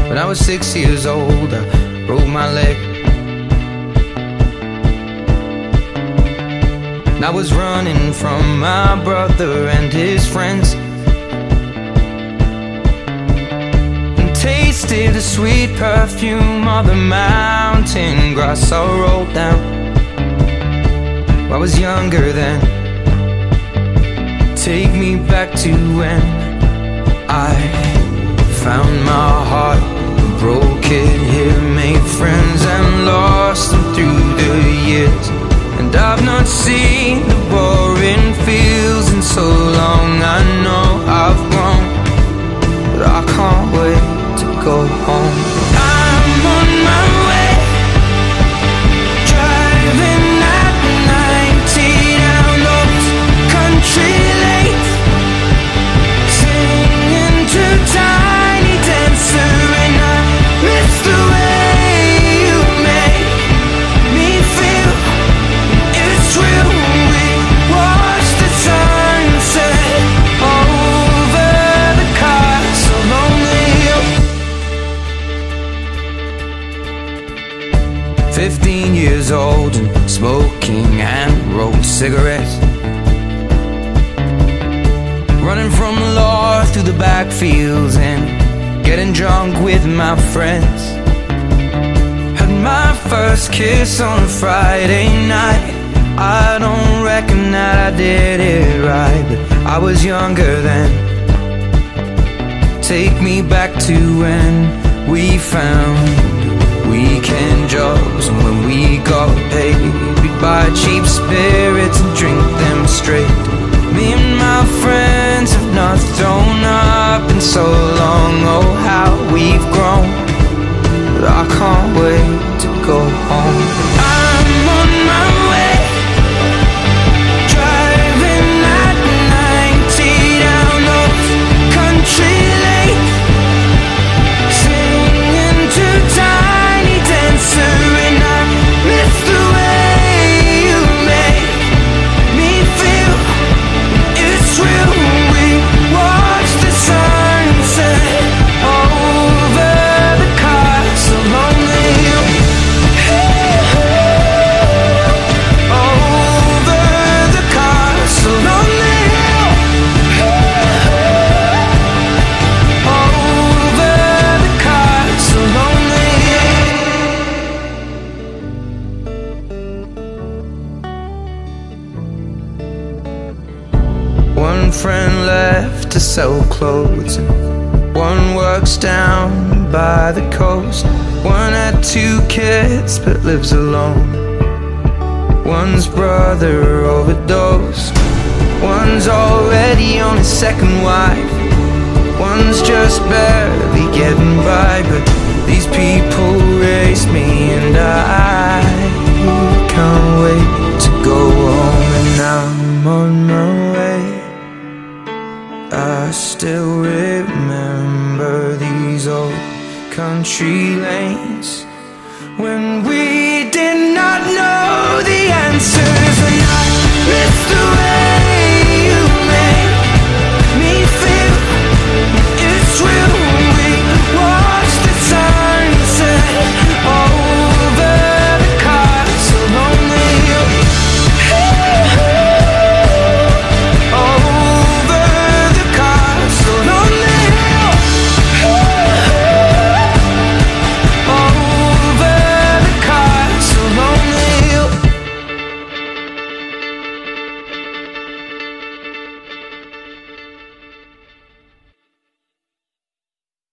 When I was 6 years old, I broke my leg. And I was running from my brother and his friends, and tasted the sweet perfume of the mountain grass I rolled down. I was younger then. Take me back to when I found my heart, broke it here, made friends and lost them through the years. And I've not seen the boring fields in so long. I know I've grown, but I can't wait to go home. I'm on my way, driving at 90 down those country lanes, singing to Tiny Dancer, and I miss the way you make me feel. It's real. We watch the sunset over the castle on the hill. 15 years old and smoking hand-rolled cigarettes, running from the law through the backfields and getting drunk with my friends. Had my first kiss on a Friday night. I don't reckon that I did it right, but I was younger then. Take me back to when we found weekend jobs, and when we got paid, we'd buy cheap spirits and drink them straight. Me and my friends have not thrown up in so long. Oh, how we've grown, but I can't wait to go home. I'm on my way, driving at 90 down those country lanes, singing to Tiny Dancer, and I miss the way you make me feel. It's real. We watch the sunset over the castle on the hill. Over the castle on the hill. Over the castle on the hill. One friend left to sell clothes, and one works down by the coast. One had 2 kids but lives alone. One's brother overdosed. One's already on his second wife. One's just barely getting by. But these people raise me, and I can't wait to go home. And I'm on my way. I still remember these old country